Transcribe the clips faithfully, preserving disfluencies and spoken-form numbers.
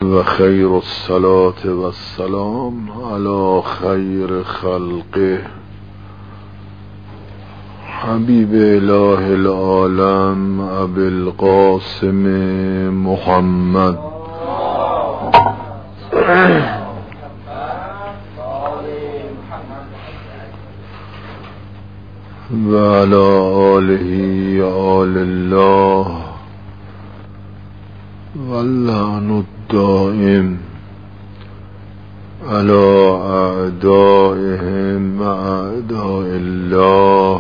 و خیر الصلاة و السلام علی خیر خلقه حبیب اله العالم ابی القاسم محمد و علی آله آل الله واللعن الدائم على اعدائهم اعداء الله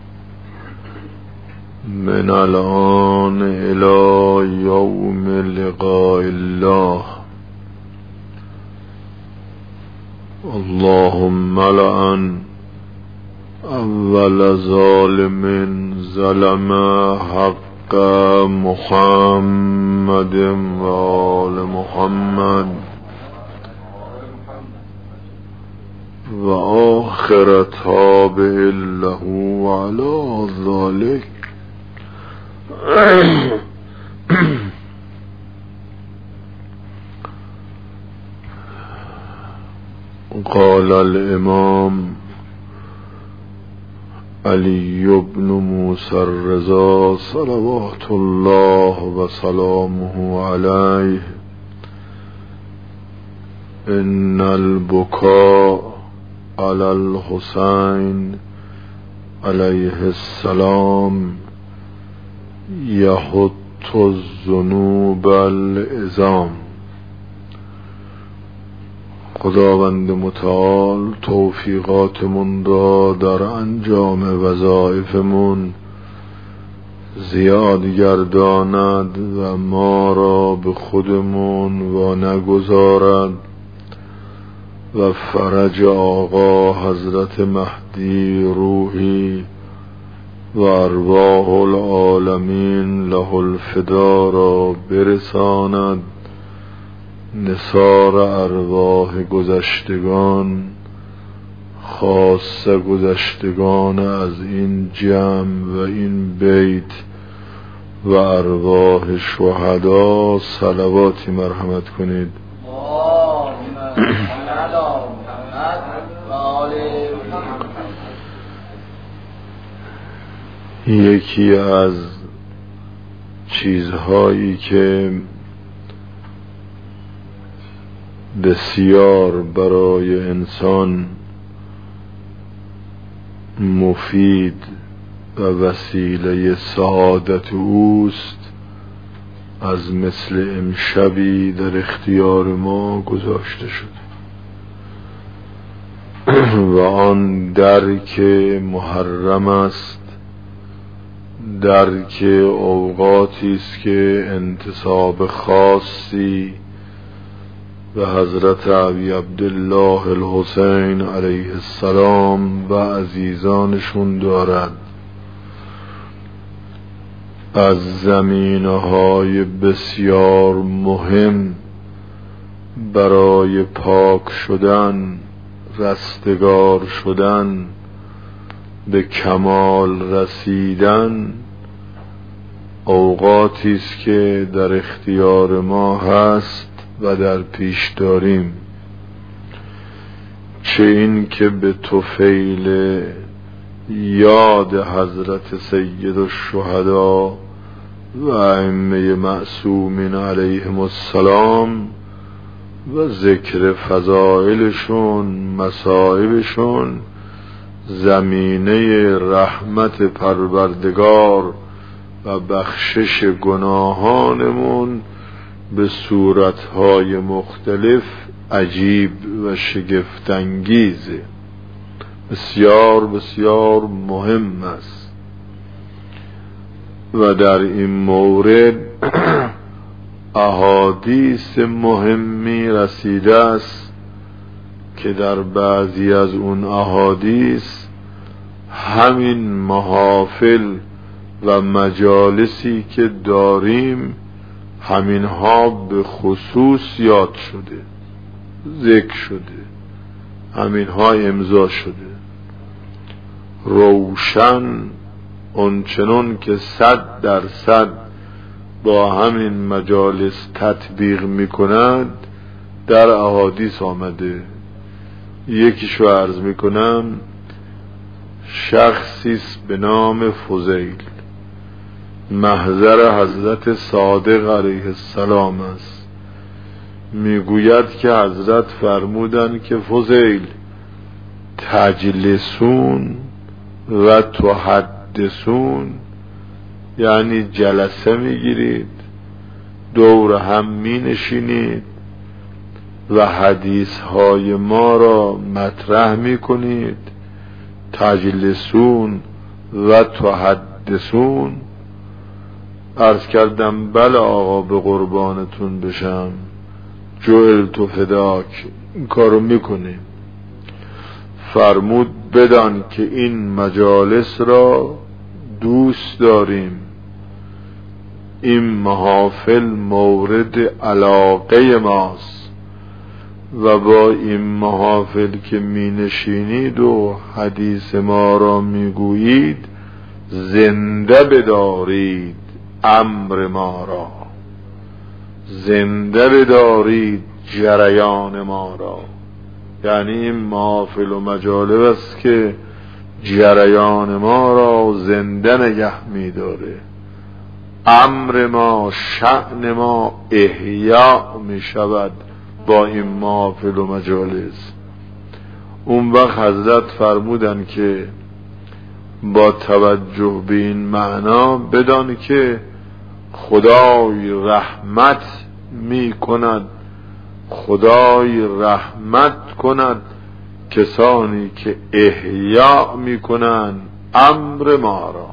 من الآن الى یوم لقاء الله. اللهم لعن اول ظالم ظلم حق محمد و آل محمد و آخر تابع له علی ذلك. قال الامام علی بن موسی الرضا صلوات الله و سلامه علیه: ان البکاء علی الحسین علیه السلام یحط الذنوب العظام. خداوند متعال توفیقاتمون را در انجام وظایفمون زیاد گرداند و ما را به خودمون و نگذارد و فرج آقا حضرت مهدی روحی و ارواح العالمین له الفدا را برساند نثار ارواح گذشتگان، خاصه گذشتگان از این جمع و این بیت و ارواح شهدا صلواتی مرحمت کنید. یکی از چیزهایی که بسیار برای انسان مفید و وسیله سعادت اوست از مثل امشبی در اختیار ما گذاشته شد و آن درک محرم است، درک اوقاتی است که انتساب خاصی و حضرت ابی عبدالله الحسین علیه السلام و عزیزانشون دارد. از زمینه‌های بسیار مهم برای پاک شدن، رستگار شدن، به کمال رسیدن اوقاتی است که در اختیار ما هست و در پیش داریم، چه این که به طفیل یاد حضرت سید الشهدا و ائمه معصومین علیهم السلام و ذکر فضائلشون، مصائبشون زمینه رحمت پروردگار و بخشش گناهانمون به صورتهای مختلف عجیب و شگفت‌انگیزه، بسیار بسیار مهم است. و در این مورد احادیث مهمی رسیده است که در بعضی از اون احادیث همین محافل و مجالسی که داریم همینها به خصوص یاد شده، ذکر شده، همینها امضا شده. روشن اونچنان که صد درصد با همین مجالس تطبیق میکنند در احادیث آمده. یکیشو عرض میکنم. شخصیست به نام فضیل، محضر حضرت صادق علیه السلام است. میگوید که حضرت فرمودند که فضیل تجلسون و تحدثون، یعنی جلسه میگیرید، دور هم می نشینید و حدیث های ما را مطرح می کنید. تجلسون و تحدثون. عرض کردم بله آقا، به قربانتون بشم، جعلت فداک، این کارو میکنیم. فرمود بدان که این مجالس را دوست داریم، این محافل مورد علاقه ماست و با این محافل که می نشینید و حدیث ما را می گویید زنده بدارید امر ما را، زنده بدارید جریان ما را. یعنی این محافل و مجالس است که جریان ما را زنده نگه می داره. امر ما، شأن ما احیا می شود با این محافل و مجالس. اون وقت حضرت فرمودن که با توجه به این معنا بدان که خدای رحمت می کند، خدای رحمت کند کسانی که احیا می کنند امر ما را.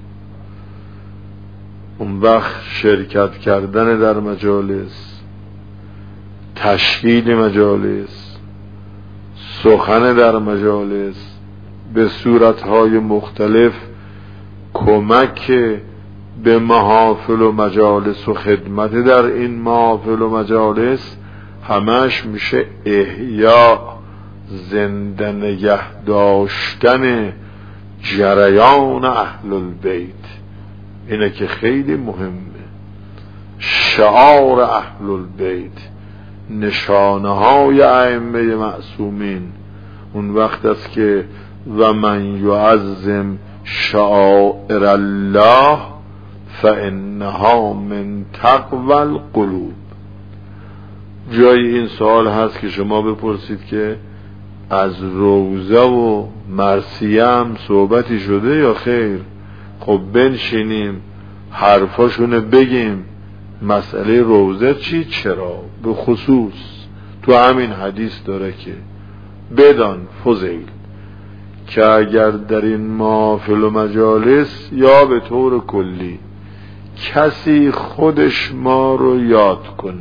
اون وقت شرکت کردن در مجالس، تشکیل مجالس، سخن در مجالس به صورتهای مختلف، کمک به محافل و مجالس و خدمت در این محافل و مجالس همش میشه احیا، زنده نگه داشتن جریان اهل البیت. اینه که خیلی مهمه. شعار اهل البیت، نشانه های ائمه معصومین. اون وقت است که و من یعظم شعائر الله فانها من تقوی القلوب. جای این سوال هست که شما بپرسید که از روزه و مرثیه هم صحبتی شده یا خیر؟ خب بنشینیم حرفاشونه بگیم. مسئله روزه چی؟ چرا؟ به خصوص تو همین حدیث داره که بدان فضیل که اگر در این محافل و مجالس یا به طور کلی کسی خودش ما رو یاد کنه،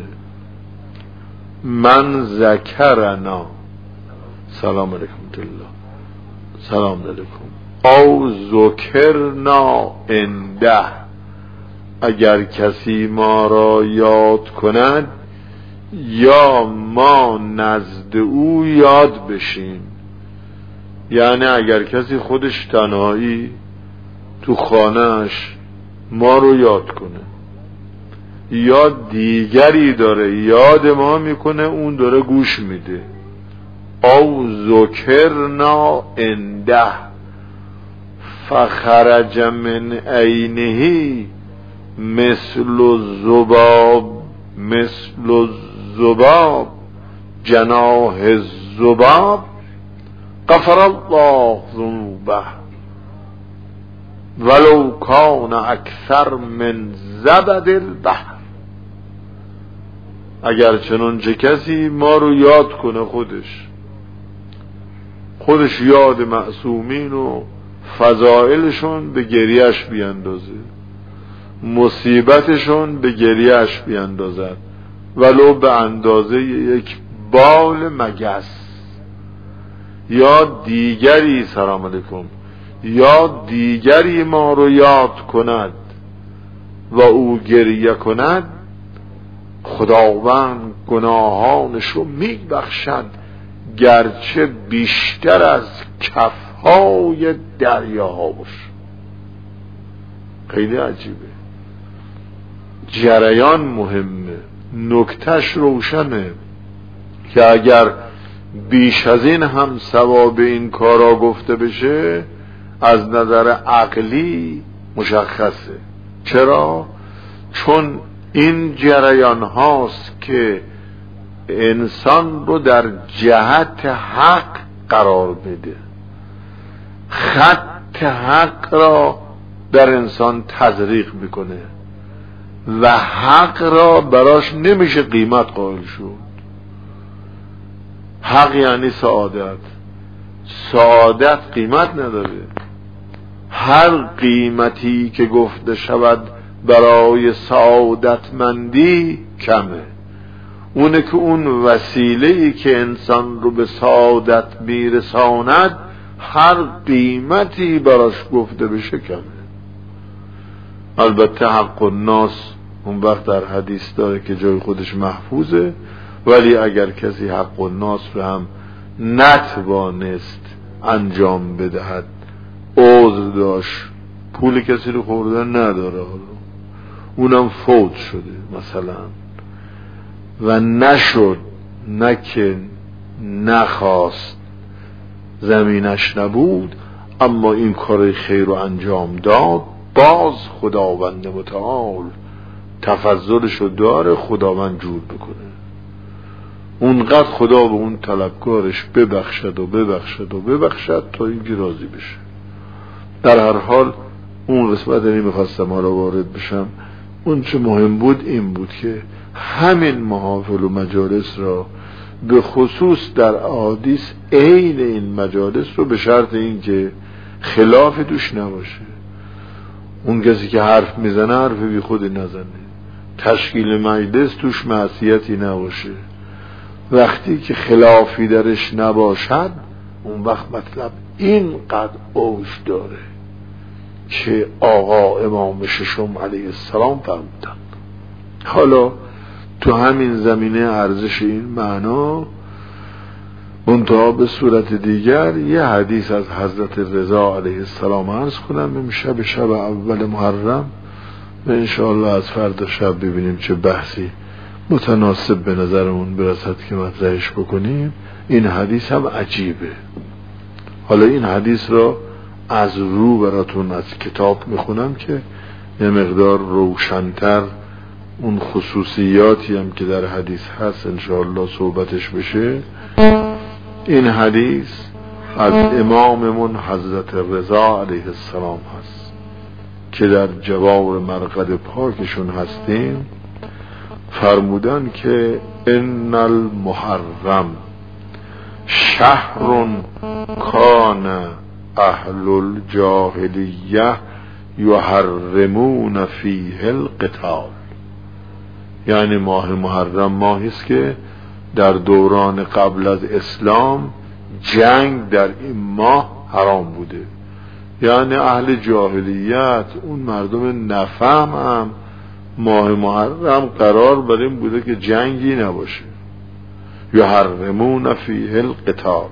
من ذکرنا، سلام علیکم الله، سلام علیکم، او ذکرنا عنده، اگر کسی ما را یاد کند یا ما نزد او یاد بشیم. یعنی اگر کسی خودش تنهایی تو خانهش ما رو یاد کنه یا دیگری داره یاد ما میکنه، اون داره گوش میده. او ذکرنا عنده فخرج من عینه مثل الذباب، مثل الذباب جناح الذباب غفر الله ذنوبه ولو کان اکثر من زبد البحر. اگر چنانچه کسی ما رو یاد کنه، خودش خودش یاد معصومین و فضائلشون به گریهش بیاندازه، مصیبتشون به گریهش بیاندازد، ولو به اندازه یک بال مگس. یا دیگری سلام علیکم، یا دیگری ما رو یاد کند و او گریه کند، خداوند گناهانش رو می بخشد گرچه بیشتر از کفهای دریاها باشه. خیلی عجیبه. جریان مهمه، نکتهش روشنه که اگر بیش از این هم ثواب این کارا گفته بشه از نظر عقلی مشخصه. چرا؟ چون این جریان هاست که انسان رو در جهت حق قرار بده، خط حق را در انسان تزریق میکنه و حق را براش نمیشه قیمت قائل شد. حق یعنی سعادت، سعادت قیمت نداره. هر قیمتی که گفته شود برای سعادتمندی کمه. اونه که اون وسیله‌ای که انسان رو به سعادت میرساند هر قیمتی براش گفته بشه کمه. البته حق الناس اون وقت در حدیث داره که جای خودش محفوظه، ولی اگر کسی حق الناس رو هم نتوانست انجام بدهد، عذر داشت، پول کسی رو خوردن نداره، اونم فوت شده مثلا و نشد، نه که نخواست، زمینش نبود، اما این کار خیر رو انجام داد، باز خداوند متعال تفضلشو داره خداوند جور بکنه. اونقدر خدا به اون طلبکارش ببخشد و ببخشد و ببخشد تا اینکه راضی بشه. در هر حال اون قسمت نمیخواستم حالا وارد بشم. اون چه مهم بود این بود که همین محافل و مجالس را به خصوص در احادیث عین این مجالس رو به شرط این که خلاف توش نباشه، اون کسی که حرف میزنه حرف بی خودی نزنه، تشکیل مجلس توش معصیتی نباشه، وقتی که خلافی درش نباشد اون وقت مطلب اینقدر اوج داره که آقا امام ششم علیه السلام فرمودن. حالا تو همین زمینه ارزش این معنا منتها به صورت دیگر یه حدیث از حضرت رضا علیه السلام عرض کنم امشب شب اول محرم و انشاءالله از فردا شب ببینیم چه بحثی متناسب به نظرمون برسد که مطرحش بکنیم. این حدیث هم عجیبه. حالا این حدیث را از رو براتون از کتاب میخونم که یه مقدار روشن‌تر اون خصوصیاتی هم که در حدیث هست انشاءالله صحبتش بشه. این حدیث از اماممون حضرت رضا علیه السلام هست که در جوار مرقد پاکشون هستیم. فرمودن که ان المحرم شهر کان اهل الجاهلیه یحرمون فیه القتال، یعنی ماه محرم ماهی است که در دوران قبل از اسلام جنگ در این ماه حرام بوده. یعنی اهل جاهلیت، اون مردم نفهم هم ماه محرم قرار بر این بوده که جنگی نباشه. یحرمون فیه القتال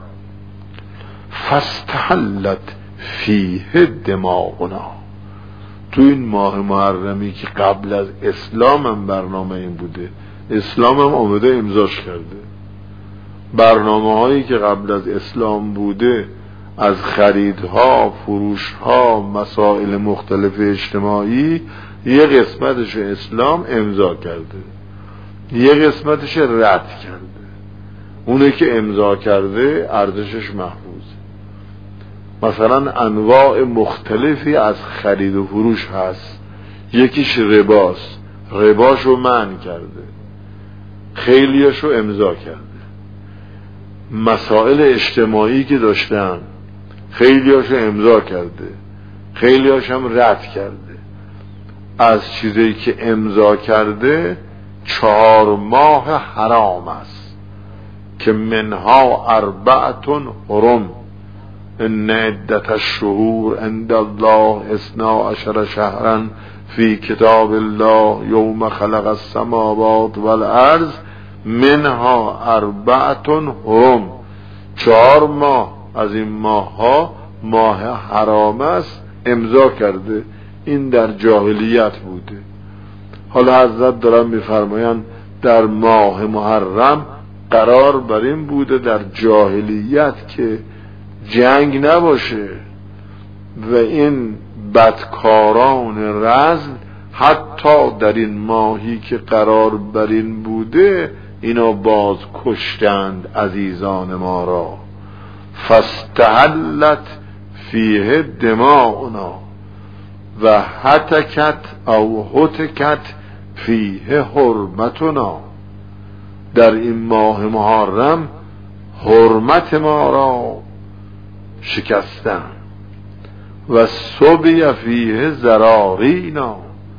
فاستحلت فیه دماؤنا. تو این ماه محرمی که قبل از اسلام هم برنامه این بوده، اسلام هم آمده امضاش کرده، برنامه هایی که قبل از اسلام بوده از خریدها، فروشها، مسائل مختلف اجتماعی، یه قسمتش اسلام امضا کرده، یه قسمتش رد کرده. اونه که امضا کرده ارزشش محفوظه. مثلا انواع مختلفی از خرید و فروش هست، یکیش رباست، رباشو منع کرده، خیلیاشو امضا کرده. مسائل اجتماعی که داشتن خیلیاشو امضا کرده، خیلیاش هم رد کرده. از چیزی که امضا کرده چهار ماه حرام است که منها اربعتون حرم ان عدت الشهور عند الله اثنا عشر شهرا فی کتاب الله یوم خلق السماوات والارض منها اربعتون حرم. چهار ماه از این ماه ها ماه حرام است، امضا کرده. این در جاهلیت بوده. حالا حضرت دارن میفرمایند در ماه محرم قرار بر این بوده در جاهلیت که جنگ نباشه و این بدکاران رذل حتی در این ماهی که قرار بر این بوده اینا باز کشتند عزیزان ما را. فاستحلت فیه دماؤنا و هتکت او هتکت فیه حرمتنا. در این ماه محرم حرمت ما را شکستن. و صبی فیه ذرارینا،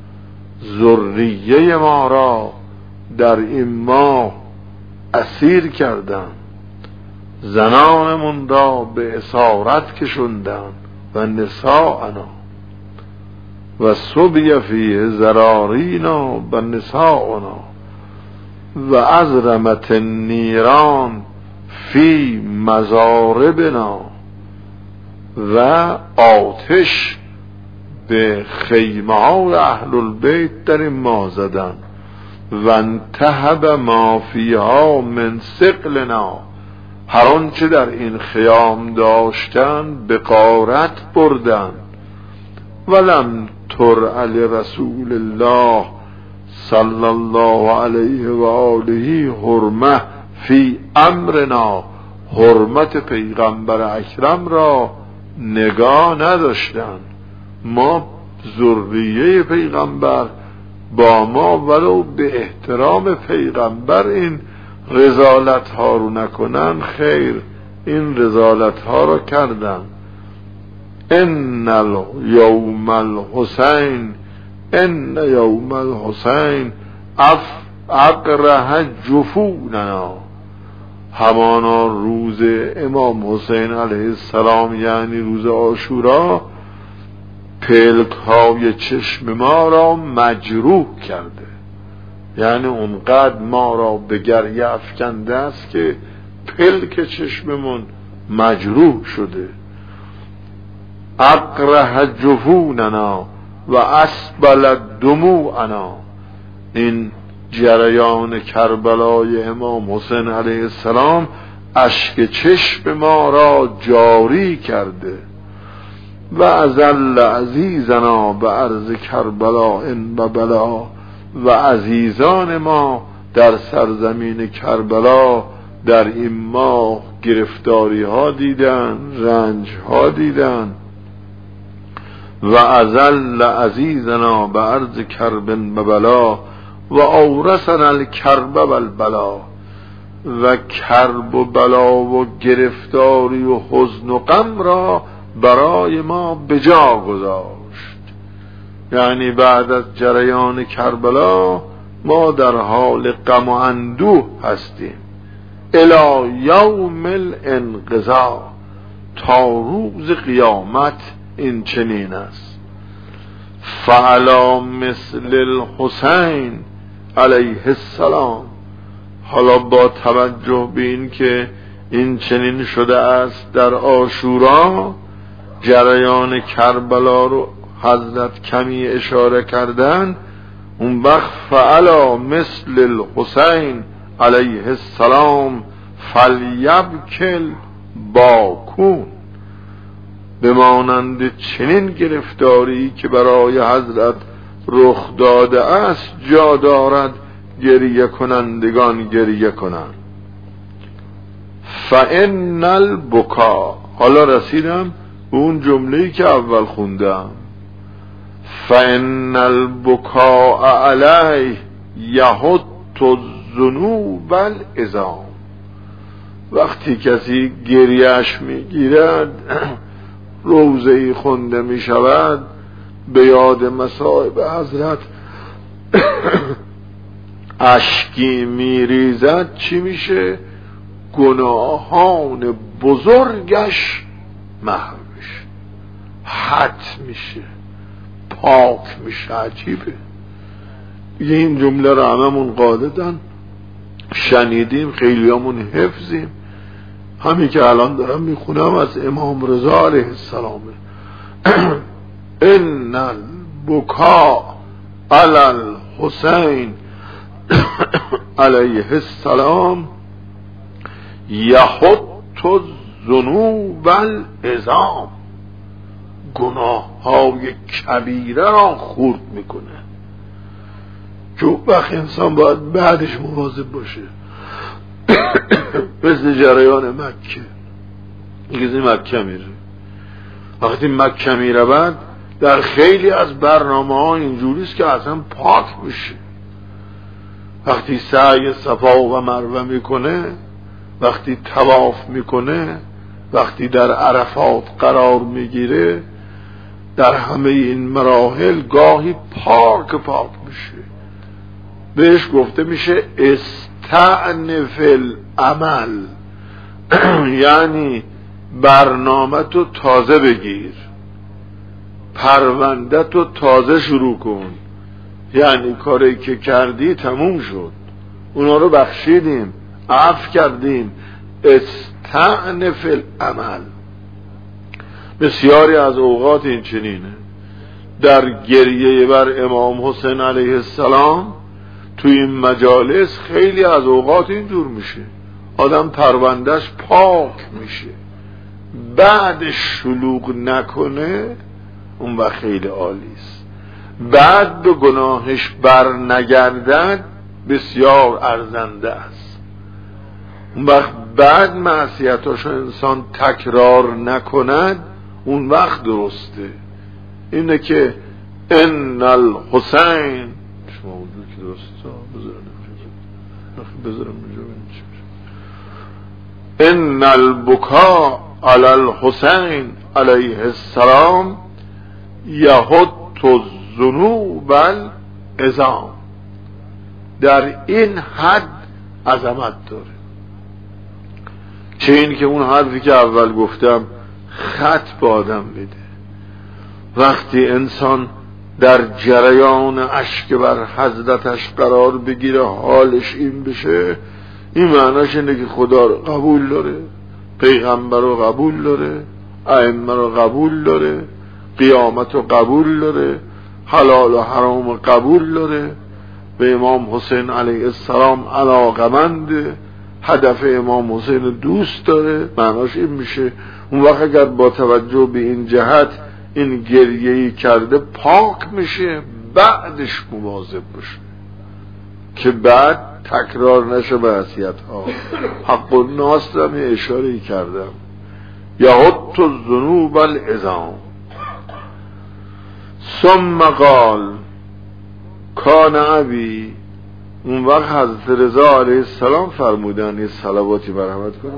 ذریه ما را در این ماه اسیر کردن، زنانمون را به اسارت کشوندن و نساءنا. و صبی فیه ذرارینا و نساءنا و ازرمت النیران فی مزاربنا، و آتش به خیمه های اهل البیت در این ماه زدن. و انتهب ما فیها من ثقلنا، هر آنچه در این خیام داشتن به غارت بردن. ولم ترع لرسول الله صلی الله علیه و آله حرمه فی امرنا، حرمت پیغمبر اکرم را نگاه نداشتن. ما ذریه پیغمبر با ما ولو به احترام پیغمبر این رذالت ها رو نکنن، خیر این رذالت ها رو کردن. ان یوم الحسین ان یوم الحسین اف اقره جفوننا، همانا روز امام حسین علیه السلام یعنی روز عاشورا پلک های چشم ما را مجروح کرده، یعنی اونقدر ما را به گریه افکنده است که پلک چشممون مجروح شده. اقره جفوننا و اسبل دموعنا، این جریان کربلای امام حسین علیه السلام اشک چشم ما را جاری کرده. و ازل عزیزنا به عرض کربلا ان و بلا، و عزیزان ما در سرزمین کربلا در این ماه گرفتاری ها دیدن، رنج ها دیدن. و ازل عزیزنا به عرض کرب و بلا و اورثنا الکرب و البلا، و کرب و بلا و گرفتاری و حزن و غم را برای ما بجا گذاشت. یعنی بعد از جریان کربلا ما در حال غم و اندوه هستیم الی یوم الانقضاء، تا روز قیامت این چنین است. فعلا مثل الحسین علیه السلام، حالا با توجه به این که این چنین شده است در عاشورا، جریان کربلا رو حضرت کمی اشاره کردن، اون وقت فعلا مثل الحسین علیه السلام فلیبکل باکون، بمانند چنین گرفتاری که برای حضرت رخ داده است جا دارد گریه کنندگان گریه کنند. فان البکا، حالا رسیدم به اون جمله‌ای که اول خوندم. فان البکا علیه یحط الذنوب والعظام، وقتی کسی گریهش میگیرد روزه‌ای خونده می شود به یاد مصائب حضرت اشکی می ریزد، چی میشه؟ گناهان بزرگش محو میشه، حت میشه، پاک میشه. عجیبه. این جمله را هممون قاعدتاً شنیدیم، خیلی همون حفظیم. همین که الان دارم میخونم از امام رضا علیه السلام. ان البکاء علی الحسین علیه السلام یحط الذنوب العظام، گناه های کبیره را خورد میکنه. چون وقت انسان باید بعدش مواظب باشه. مثل جریان مکه، میگه مکه میره، وقتی مکه میره بعد در خیلی از برنامه ها اینجوریست که اصلا پاک میشه. وقتی سعی صفا و مروه میکنه، وقتی طواف میکنه، وقتی در عرفات قرار میگیره، در همه این مراحل گاهی پاک پاک میشه. بهش گفته میشه استعنف العمل، یعنی برنامه تو تازه بگیر، پرونده تو تازه شروع کن. یعنی کاری که کردی تموم شد، اونا رو بخشیدیم، عفو کردیم. استعنف العمل. بسیاری از اوقات این چنینه. در گریه بر امام حسین علیه السلام توی این مجالس خیلی از اوقات اینجور میشه، آدم پروندهش پاک میشه، بعدش شلوغ نکنه، اون وقت خیلی عالیست. بعد به گناهش بر نگردد بسیار ارزنده است. اون وقت بعد معصیتاشو انسان تکرار نکند، اون وقت درسته. اینه که ان الحسین، شما اونجور که درسته بذارم بذارم ان البکا علی الحسین علیه السلام یحط الذنوب العظام. در این حد عظمت داره. چه این که اون حرفی که اول گفتم خط به آدم بده. وقتی انسان در جریان اشک بر حضرتش قرار بگیره، حالش این بشه، این معناش اینه که خدا رو قبول داره، پیغمبر رو قبول داره، ائمه رو قبول داره، قیامت رو قبول داره، حلال و حرام رو قبول داره، به امام حسین علیه السلام علاقمنده، هدف امام حسین دوست داره. معناش این میشه اون وقت اگر با توجه به این جهت این گریه‌ای کرده پاک میشه، بعدش مواظب باشه که بعد تکرار نشه معصیت ها. حق الناس رو می اشاره کردم. یحط الذنوب العظام. ثم قال کان ابی. اون وقت حضرت رضا علیه السلام فرمودن یه صلواتی برحمت کنم.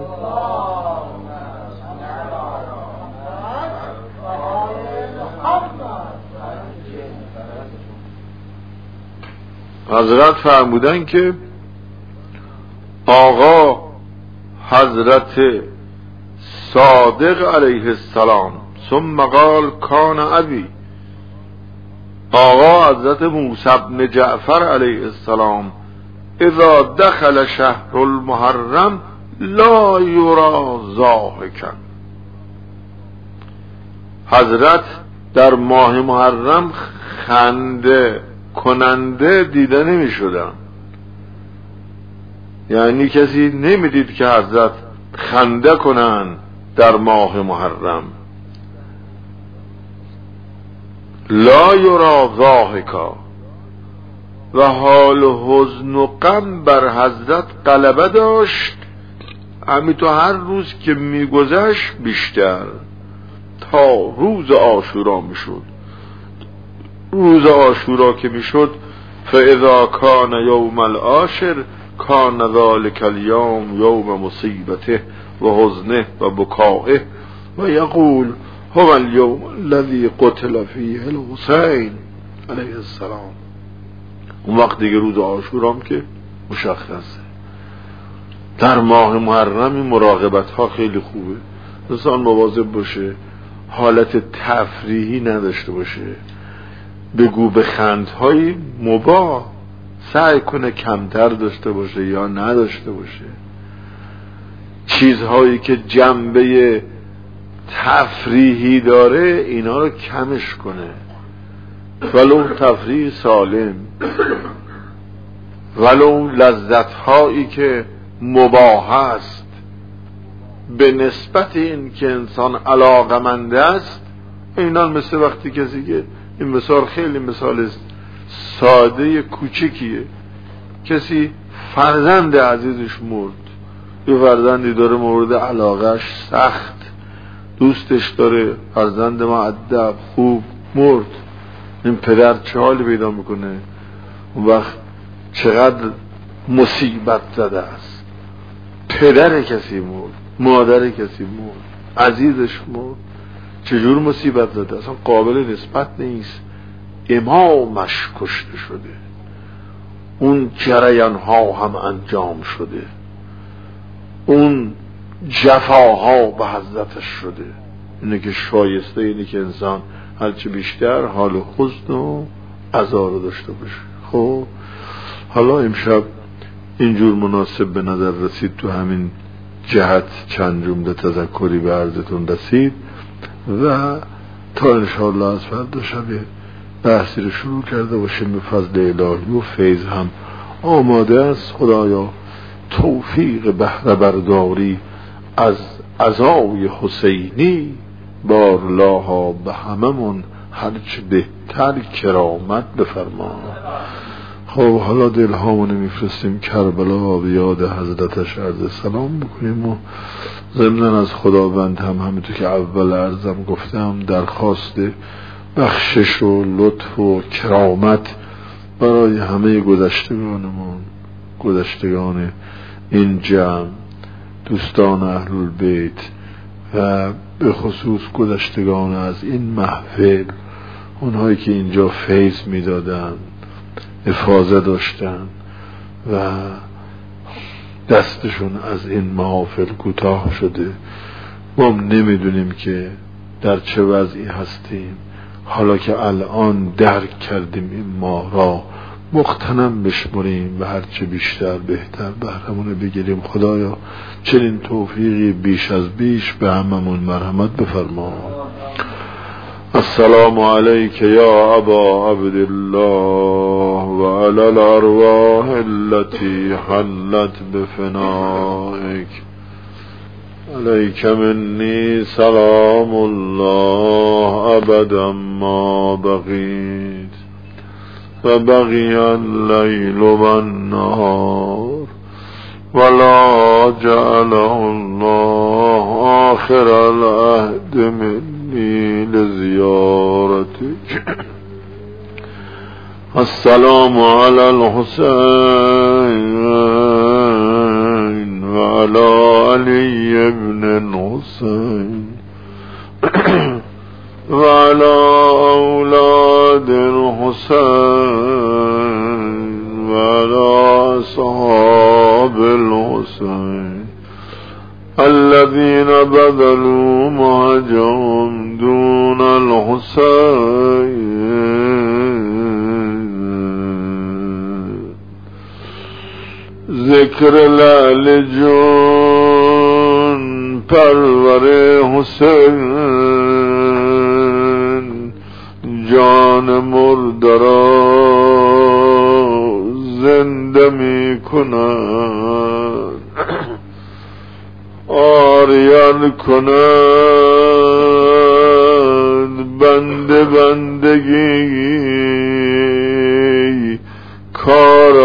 حضرت فرمودن که آقا حضرت صادق علیه السلام، ثم قال کان ابی، آقا حضرت موسی بن جعفر علیه السلام، اذا دخل شهر المحرم لا یرا ضاحکا. حضرت در ماه محرم خنده کننده دیده نمی شدن. یعنی کسی نمیدید که حضرت خنده کنن در ماه محرم. لا یرا ضاحکا. و حال حزن و غم بر حضرت غلبه داشت، همینطور هر روز که میگذشت بیشتر، تا روز عاشورا میشد. روز عاشورا که میشد، فاذا کان یوم العاشر کان ذلک اليوم یوم مصیبته و حزنه و بکائه و یقول هو اليوم الذي قتل فیه الحسین علیه السلام. اون وقت دیگه روز عاشورام که مشخصه. در ماه محرم این مراقبت ها خیلی خوبه، انسان مواظب باشه، حالت تفریحی نداشته باشه، بگو به خندهای مباح سعی کنه کمتر داشته باشه یا نداشته باشه. چیزهایی که جنبه تفریحی داره اینا رو کمش کنه، ولو تفریح سالم. ولو لذت هایی که مباح است به نسبت این که انسان علاقمند است، اینان مثل وقتی کسی که این مثال خیلی مثال ساده کوچکیه، کسی فرزند عزیزش مرد، یه فرزندی داره مورد علاقهش سخت دوستش داره، فرزند مؤدب خوب مرد، این پدر چه حالی پیدا میکنه؟ اون وقت چقدر مصیبت زده است. پدر کسی مرد، مادر کسی مرد، عزیزش مرد، چجور مصیبت زده، اصلا قابل نسبت نیست. امامش کشته شده، اون جریان ها هم انجام شده، اون جفاها به حضرتش شده. اینه که شایسته اینه که انسان هرچه بیشتر حال حزن و عزا رو داشته باشه. خب حالا امشب اینجور مناسب به نظر رسید، تو همین جهت چند جمله تذکری به عرضتون رسید و تا انشاءالله از فردا شب بحثی رو شروع کرده باشیم به فضل الهی و فیض هم آماده است. خدایا توفیق بهره برداری از عزای حسینی بارلاها به هممون هرچه بهتر کرامت بفرما. خب حالا دلهامونو میفرستیم کربلا به یاد حضرتش عرض سلام بکنیم و ضمناً از خداوند هم همینطور که اول عرضم گفتم درخواست بخشش و لطف و کرامت برای همه گذشتگانمون، گذشتگان این جمع، دوستان اهل البیت و به خصوص گذشتگان از این محفل، اونهایی که اینجا فیض میدادن، افاضه داشتن و دستشون از این محافل کوتاه شده. ما نمیدونیم که در چه وضعی هستیم. حالا که الان درک کردیم این ماه را مغتنم بشمریم و هرچه بیشتر بهتر بهرمونه بگیریم. خدایا چنین توفیقی بیش از بیش به هممون مرحمت بفرما. السلام علیک یا ابا عبدالله و علی الارواح التي حلت بفنائک. علیک منی سلام الله ابدا ما بقیت و بقی اللیل و النهار ولا جعله الله آخر العهد منی لزیارتک. السلام علی الحسین و علی علی ابن الحسین و علی اولاد الحسین و علی اصحاب الحسین الذين بذلوا مهجهم دون الحسين. ذکر لعل جون پرور حسین جان مرده را زنده می کند، آریان کند بنده بندگی کار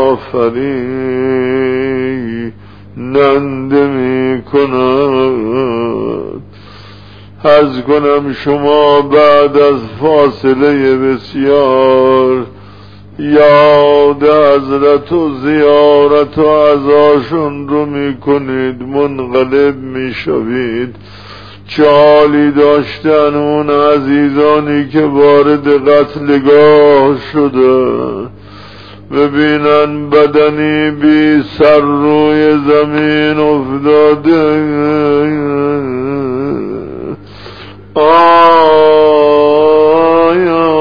آفری ننده می کند. عرض کنم شما بعد از فاصله بسیار یاد حضرت و زیارت و عزاشون رو میکنید، منقلب میشوید. چه حالی داشتن اون عزیزانی که وارد قتلگاه شده، ببینن بدنی بی سر روی زمین افتاده. آیا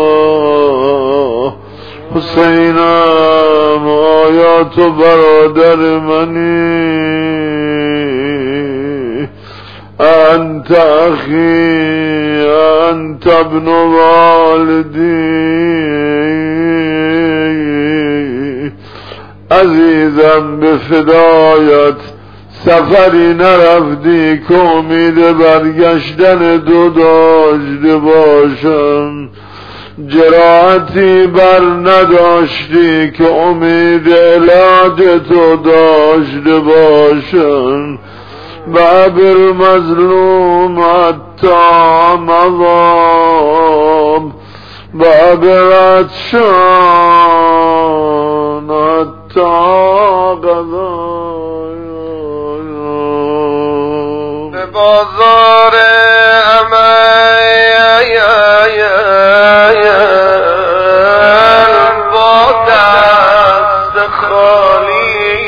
حسینم، آیا تو برادر منی؟ انت اخی، انت ابن والدی. عزیزم به فدایت سفری نرفتی که امید برگشتن تو داشته باشم، جراحتی بر نداشتی که امید علاج تو داشته باشم. بابر مظلوم حتی مضام، بابر عطشان حتی قضای به بازار با دست خالی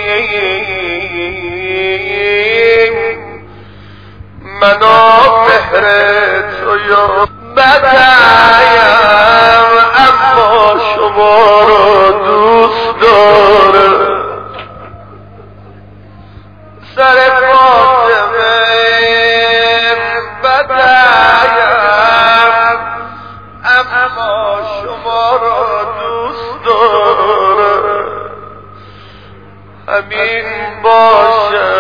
منافر تو یا بدایم، اما شما را دوست دارم. سر فاطمه بدایم، اما شما را دوست دارم. همین باشه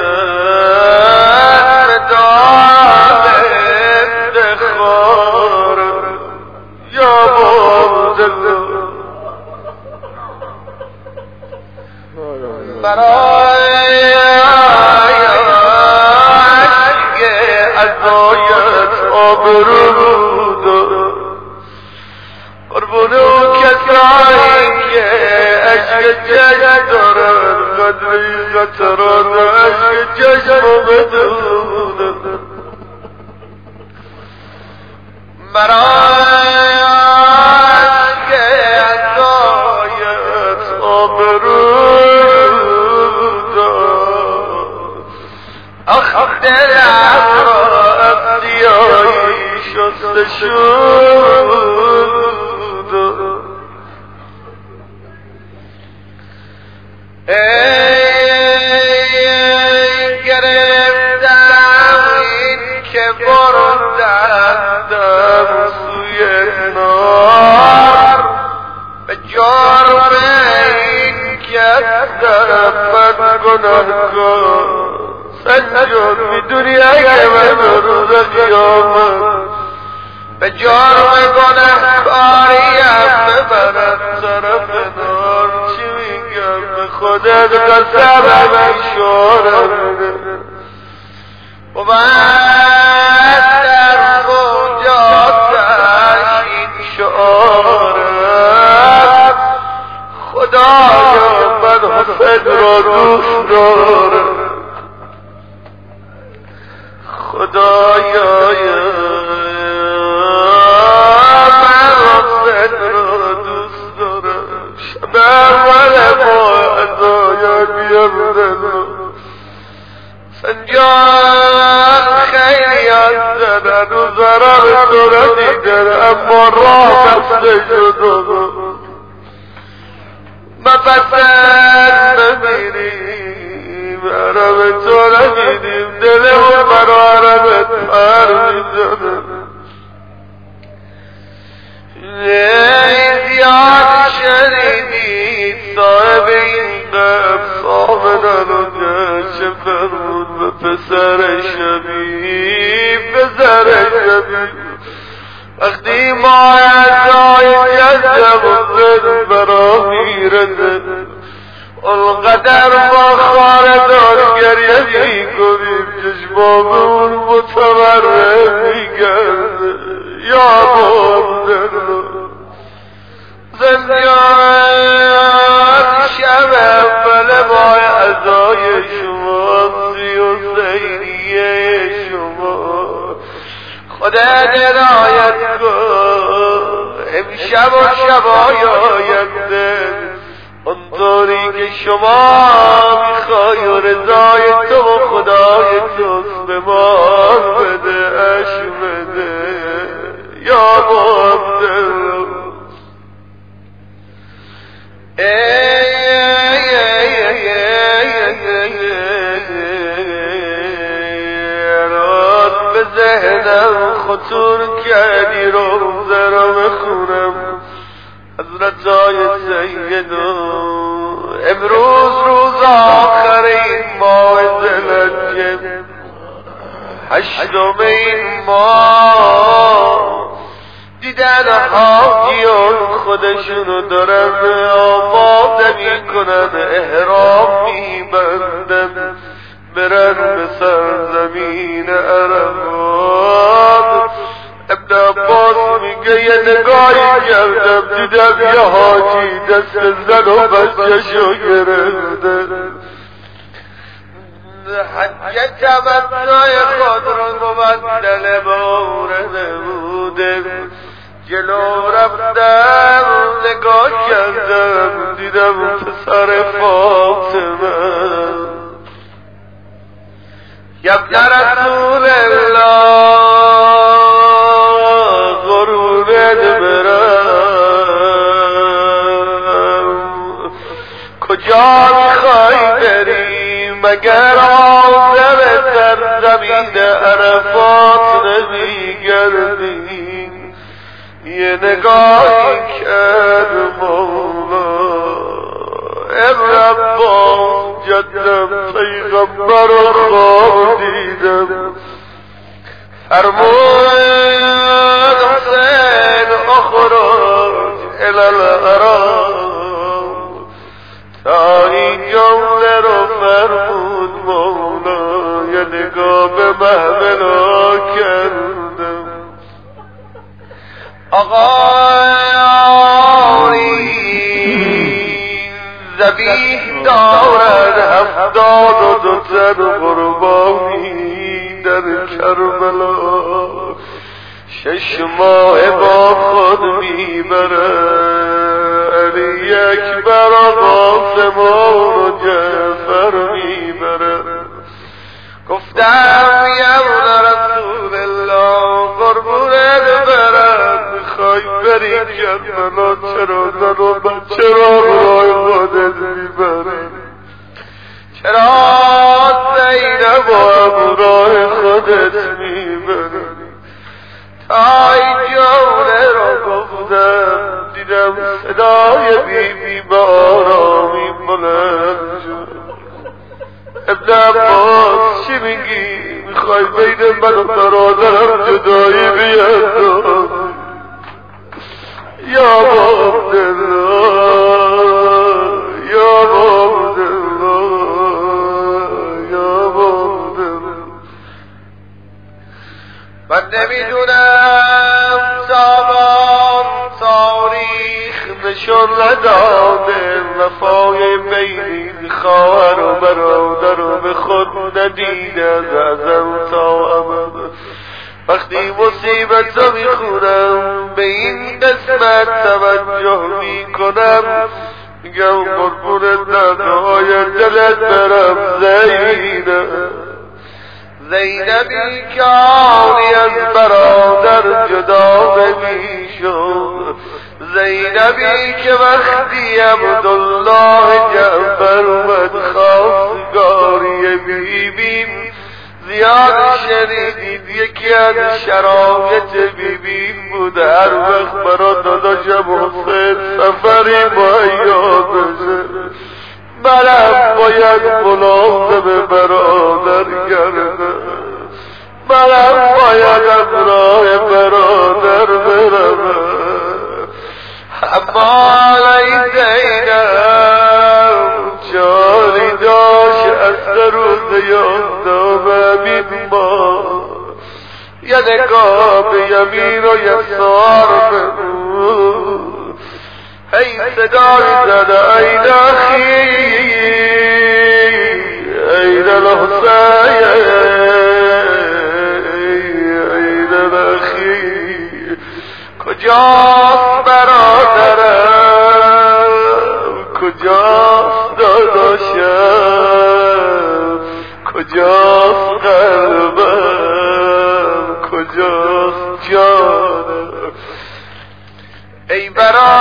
برای عشق عزایت آبرود قربون اون کسایی که عشق جشن دارن، قدری قطران عشق جشن بدون برای عشق عزایت آبرود آخ دلم را ابدیایی شسته شد. ای گرفتم این که بردندم سوی نار، به جرم این که من گناهکار سنجد میدونی اگه من روز قیامت به جرم گناهکاریم ببرد طرف نار، چی میگم به خودت قسم میشورم و من در خونجاتش این شعارم، خدایا من حسین را دوست دارم، خدایا من حسین را دوست دارم. شب اول ما عزای بیردن سنجان خیلی زدن و ضرر تو را دیدن، اما راه بسته شد مپسند بمیریم، عرب تو را دیدیم دلمون برا عربت پر میزنم. زیاد شنیدید صاحب این قبل سامنن و گشت فرمود به پسر شبیب، پسر شبیب وقتی ما اعضای جذب و زد برا میرده اونقدر ما خاردار گریه میکنیم چشمامون متورم میگرده. یا بردن زندیان شب اول ماه عزای شما سی و سینیه شما خدا درایت کن امشب و شبای آینده اونطوری که شما میخوای و رضای تو و خدای توست به ما بده عشق بده یا مبدل. رات به ذهنم خطور کردی روزه را بخونم حضرت های سیدو امروز روز آخر این ماه ذوالحجه، هشتم این ماه، دیدن حاجیان خودشونو دارن آماده میکنن، احرام میبندن، برن به سرزمین عرفات. ابن عباس میگه یه نگاهی کردم دیدم یه حاجی دست زن و بچه‌شو گرفته، حج تمتع خود رو مبدل بورده بوده. جلو رفتم نگاه کردم دیدم پسر فاطمه. یا ابن رسول الله قربونت برم، کجا میخوای بری مگر آدم سرزمین عرفات نمیگردی؟ یه نگاهی کرد مولا عباس جدم پیغمبر رو خواب دیدم، فرمود حسین اخرج الالعرام، تا این جمله رو فرمود مولا یه نگاه به محملا کردم. آقای ذبیح دارد هفتاد و دو تن قربانی در کربلا، شش ماه با خود میبره علی اکبر و قاسمان و جعفر میبره. گفتم یا ابن رسول الله قربونت برم، میخوای بری کربلا چرا زن و بچه را برای خودت میبری؟ چرا زینب و برای خودت میبری؟ تا اینجا را گفتم دیدم صدای بی بی با آرامی بلند شد. ابن عباس چی میگی؟ میخوای بین من و برادرم جدایی بیاد؟ یا عبدالله یا عبدالله یا عبدالله. من نمیدونم زمان تاریخ نشون نداده وفای بین خواهر و برادر و به خود ندیده از ازل تا ابد. وقتی مصیبت رو میخونم به این قسمت توجه میکنم، میگم قربونت ندهای دلت برم زینب، زینبی که آنی از برادر جدا نمیشد، زینبی که وقتی عبدالله جعفر اومد خواستگاری بیبیم زیاد شنیدید، یکی از شرایط بیبیم بود هر وقت برا داداشم حسین سفری مهیا بشه منم باید ملازم برادر گردم، منم باید از راه برادر برم. اما ای زینب جاری داشت از روز یافتم ببین ما یه نگاه به یمین و یسار بمون. ای صدای زده این اخی این الحسین این الاخی، کجاست برادرم کجاست داداشم کجاست قلبم کجاست جانم؟ ای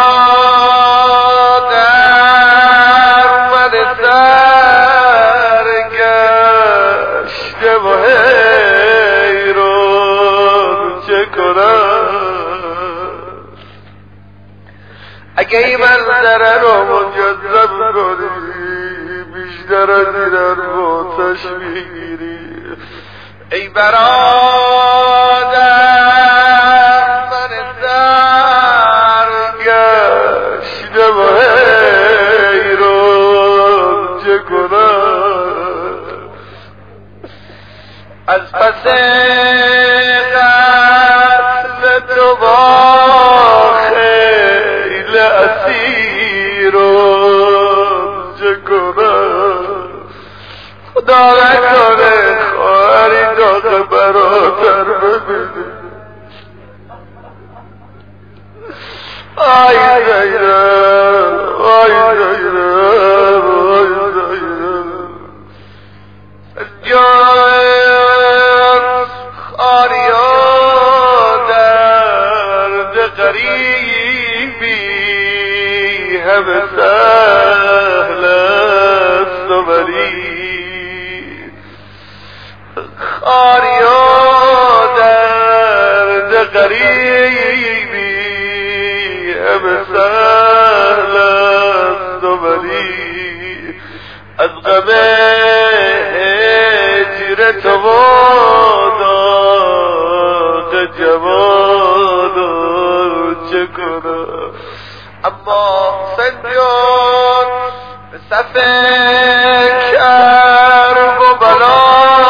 برادر من سرگشته و حیران چه کنم؟ اگه این منظره رو مجذب کنی بیشتر از این حرفاتش میگیری. ای برادر من سرگشته و حیران چه کنم از پس قتل تو با خیل اسیران چه کنم. خدا نکنه خواهری داغ برادر ببینه. آی زیرم آی زیرم آی زیرم جان خاریا درد غریبی همه سهل است و ولی خاریا درد غریبی همه سهل است و ولی از غم هجر تو و داغ جوانو چه کنم. اما سنجان به صف کرب و بلا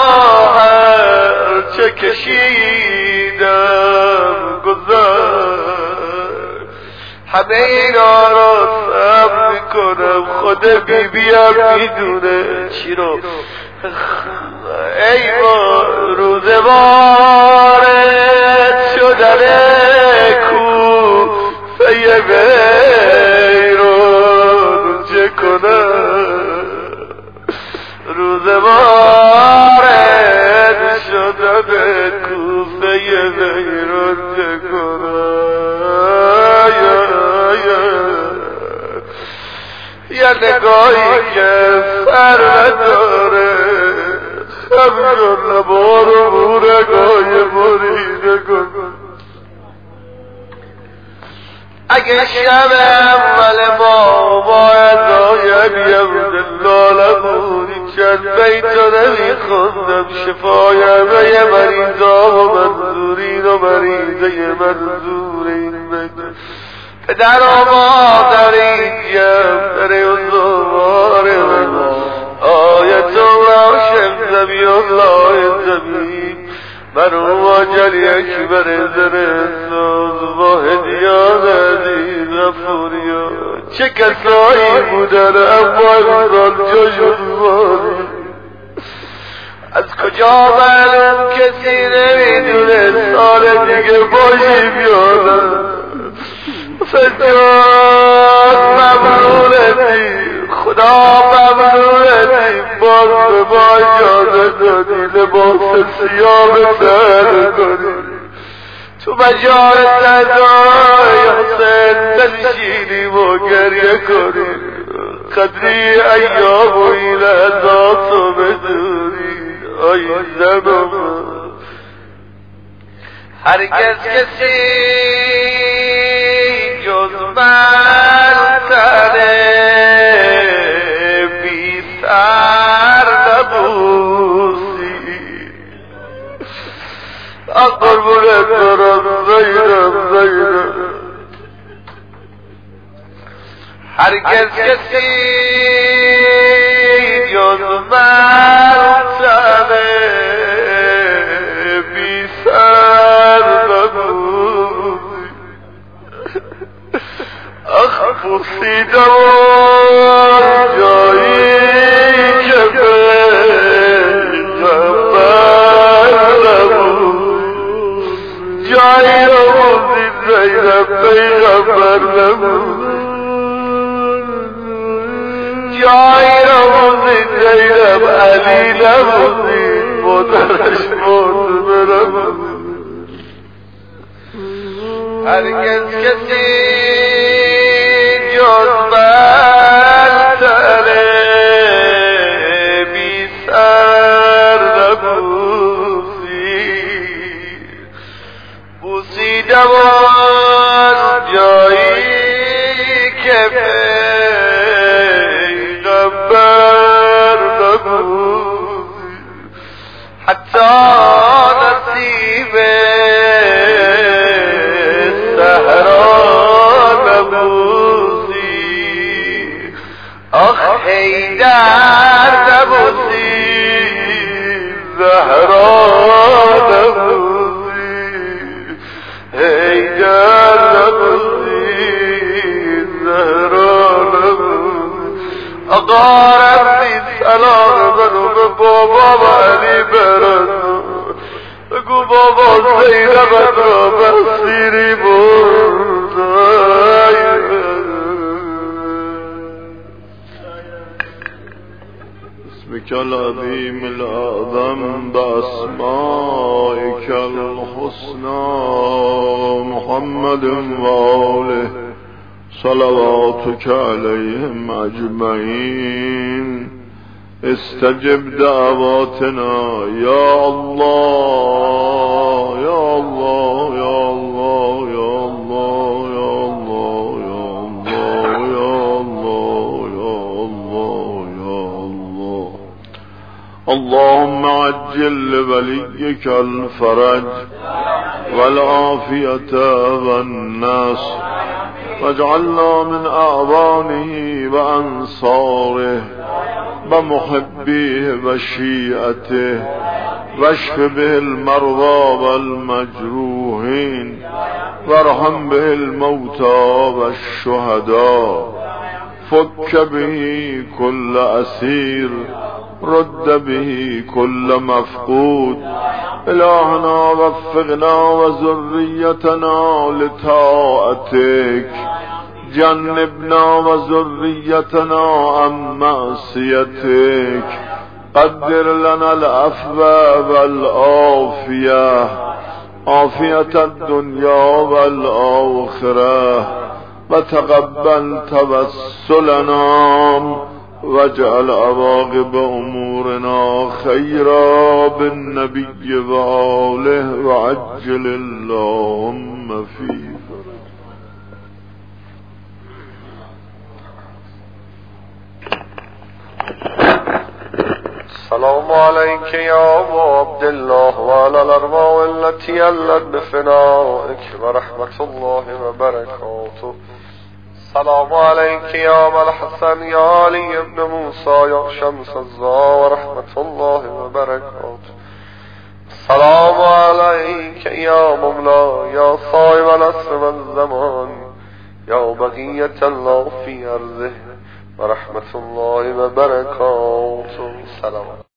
هر چه کشیدم گذر همه اینا را صبر میکنم. خود بی بیم میدونه چی رو. ای با روز وارد شدن کوفه بیرون چه کنم. روز وارد شدن کوفه بیرون چه کنم. یه نگاهی که سر نداره خمجر نبارو بورگای مریده کن. اگه شب اول ما باید آیم دلالمونی چند بیتا نمیخوندم شفای همه مریضا و منظورین و مریضه منظورین بده. پدر و مادر اینجا بره و زواره من آیت الله شمزمی الله زمین منو واجلی اکبر زرساز واحدیان عزیز غفوریا. چه کسایی بودن اما امسال جاشون مانی. از کجا معلوم کسی نمیدونه سال دیگه باشیم یادم. سجاد ممنونتی خدا ممنونتی باز به ما اجازه دادی لباس سیاه سر کنی تو مجال صدای حسین بنشینیم و گریه کنیم. قدری ایام و این لحظات رو بدونی آی زنم. هرگز کسی جز من تنه بی سر نبوسی. قربونت برم زینب زینب. هرگز کسی جز من تنه بی سر نبوسی. آخ بوسیدم جایی که پیغمبر نبود. جایی رو بوسید زینب پیغمبر نبود. جایی رو بوسید زینب علی نبودید مادرش مرد نبود. هرگز کسی جز من تنه بی سر نبوسی. بوسیدم آن جایی حتی نصیب صحرا نبوسی، آخ حیدر نبوسی زهرا نبوسی، حیدر نبوسی زهرا نبوسی. آقا رفتی سلام بگو به بابا و علی برسون، بگو بابا زینبت را بسیری بردن. بسمك العظيم الأعظم بأسمائك الحسنى محمد وآله صلواتك عليهم أجمعين. استجب دعواتنا يا الله يا الله يا الله يا الله يا الله يا الله يا الله يا الله. اللهم عجل لوليك الفرج والعافية والنصر، واجعلنا من أعوانه وأنصاره ومحبيه وشيعته، واشف به المرضى والمجروحين، وارحم به الموتى والشهداء، فك به كل أسير، رد به كل مفقود. إلهنا وفقنا وذريتنا لطاعتك، جنبنا وذريتنا عن معصيتك، قدر لنا العفو والعافية، عافية الدنيا والآخرة، وتقبل توسلنا، واجعل عواقب أمورنا خيرا بالنبي وآله، وعجل اللهم فيه. السلام عليك يا أبو عبد الله وعلى الأرواح التي علت بفنائك ورحمة الله وبركاته. السلام عليك يا أبا الحسن يا علي بن موسى يا شمس الزهراء ورحمة الله وبركاته. السلام عليك يا مملا يا صاحب العصر والزمان يا بقية الله في أرضه ورحمة الله وبركاته. السلام.